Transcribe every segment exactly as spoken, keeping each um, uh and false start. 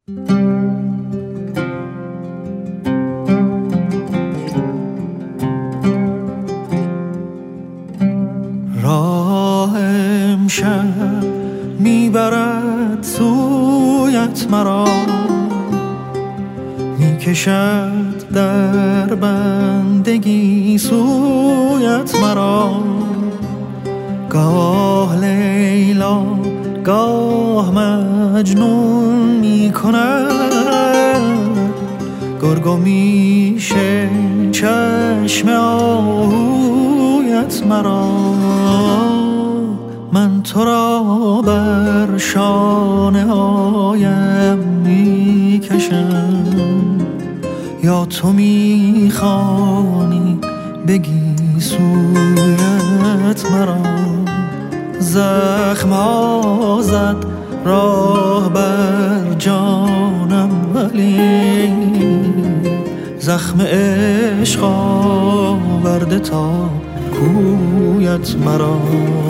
راه امشب میبرد سویت مرا، میکشد در بندگی سویت مرا. گاه لیلا گاه مجنون میکند، گرگ و میشه چشم آهویت مرا. من تو را بر شانه هایم میکشم، یا تو میخوانی بگی سویت مرا. زخم ها زد راه بر جانم، ولی زخم عشق آورده تا کویت مرا.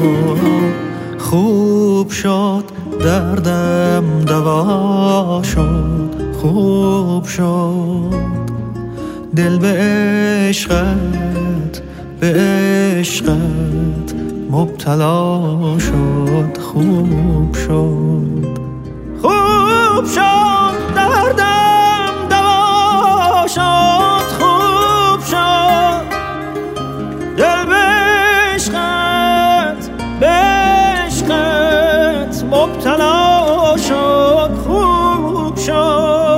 خوب شد دردم دوا شد، خوب شد دل به عشقت، به عشقت مبتلا شد. خوب شد، خوب شد دردم دوا شد، خوب شد دل به عشقت، به عشقت مبتلا شد. خوب شد.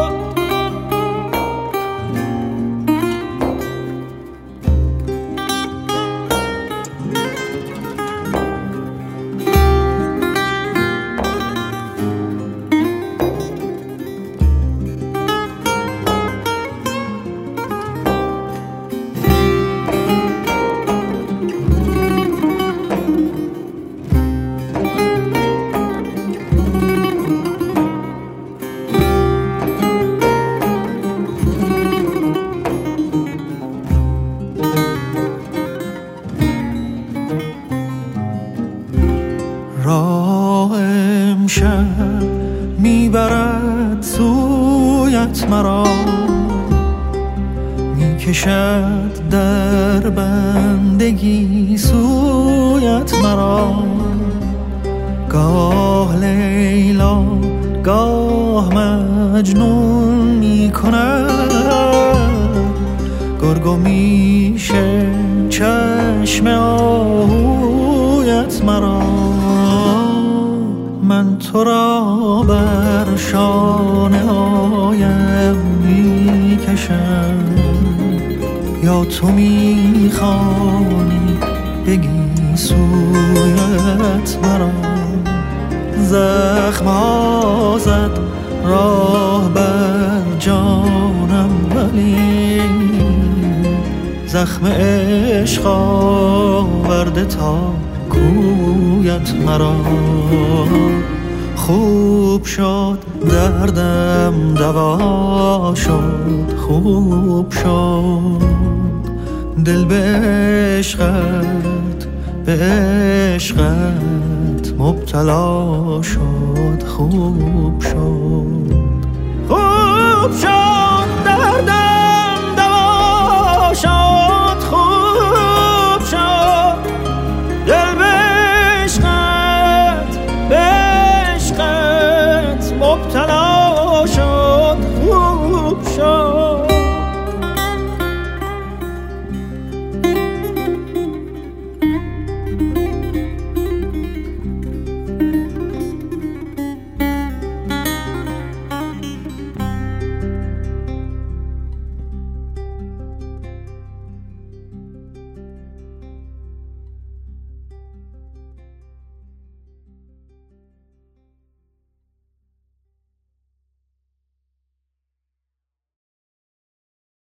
راه امشب میبرد سویت مرا، میکشد در بندگی سویت مرا. گاه لیلا گاه مجنون میکند، گرگ و میشه چشم آهویت مرا. من تو را بر شانه هایم میکشم، یا تو میخوانی بگی سویت مرا. زخم ها زد راه بر جانم، ولی زخم عشق آورده تا کویت مرا. خوب شد دردم دوا شد، خوب شد دل به عشقت، به عشقت مبتلا شد. خوب شد، خوب شد